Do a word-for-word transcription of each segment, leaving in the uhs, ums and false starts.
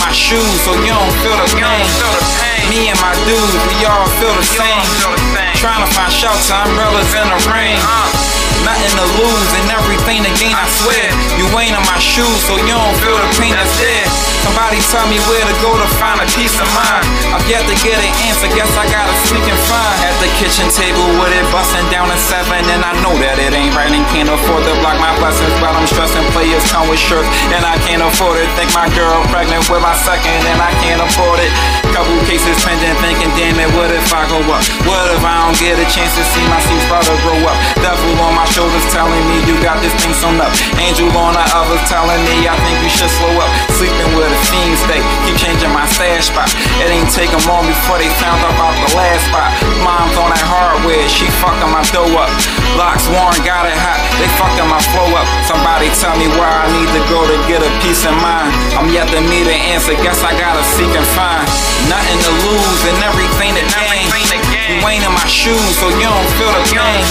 my shoes, so you don't feel the pain. Me and my dudes, we all feel the same. Trying to find shelter, umbrellas in the rain. Nothing to lose and everything to gain, I swear. You ain't in my shoes, so you don't feel the pain that's there. Somebody tell me where to go to find a peace of mind. I've yet to get an answer, guess I gotta sneak and find. At the kitchen table with it busting down at seven, and I know that it ain't right and can't afford to block my blessings. But I'm stressing players come with shirts, and I can't afford it. Think my girl pregnant with my second, and I can't afford it. Couple cases pending, thinking damn it, what if I go up? What if I don't get a chance to see my seeds brother grow up? Devil on my shoulders telling me you got this thing sewn up. Angel on the others telling me I think you should slow up. Sleeping with a fiends, they keep changing my stash spot. It ain't take them long before they found out about the last spot. Mom's on that hardware, she fucking my dough up. Locks Warren got it hot, they fucking my flow up. Somebody tell me where I need to go to get a peace of mind. I'm yet to meet an answer, guess I gotta seek and find. Nothing to lose and everything to gain. You ain't in my shoes, so you don't feel the pain.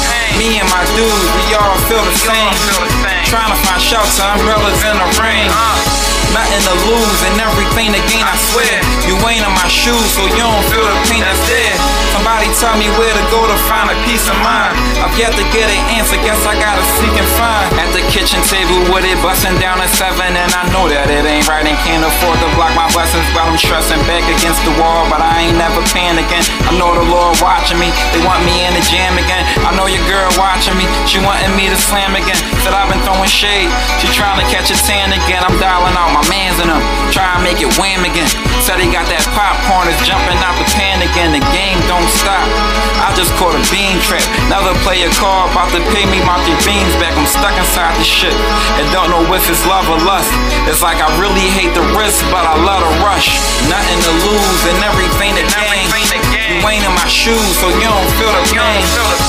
Me and my dudes, we all feel the same. Trying to find shelter, umbrellas in the rain. Nothing to lose and everything to gain, I swear. You ain't in my shoes, so you don't feel the pain that's there. Somebody tell me where to go to find a peace of mind. I've yet to get an answer, guess I gotta seek and find. At the kitchen table with it busting down at seven, and I know that it ain't right and can't afford to block my blessings. But I'm stressing back against the wall, but I ain't never panicking. I know the Lord watching me, they want me in the jam again. I know your girl watching me, she wanting me to slam again. Said I've been throwing shade, she trying to catch a tan again. I'm dialing out my mans in them, trying to make it wham again. Said he got that popcorn, is jumping out the pan again. The game don't stop, I just caught a bean trap. Another player call, about to pay me my three beans back. I'm stuck inside the shit and don't know if it's love or lust. It's like I really hate the risk, but I love the rush. Nothing to lose and everything to gain. You ain't in my shoes, so you don't feel the pain.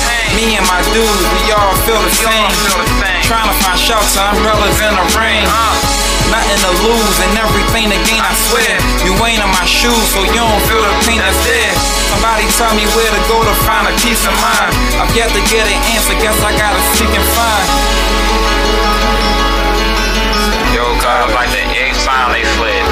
Me and my dudes, we all feel the same. Trying to find shelter, umbrellas in the rain. Nothing to lose and everything to gain, I swear. You ain't in my shoes, so you don't feel the pain that's there. Somebody tell me where to go to find a peace of mind. I've yet to get an answer, guess I gotta seek and find. Yo, cuz like the egg sound they fled.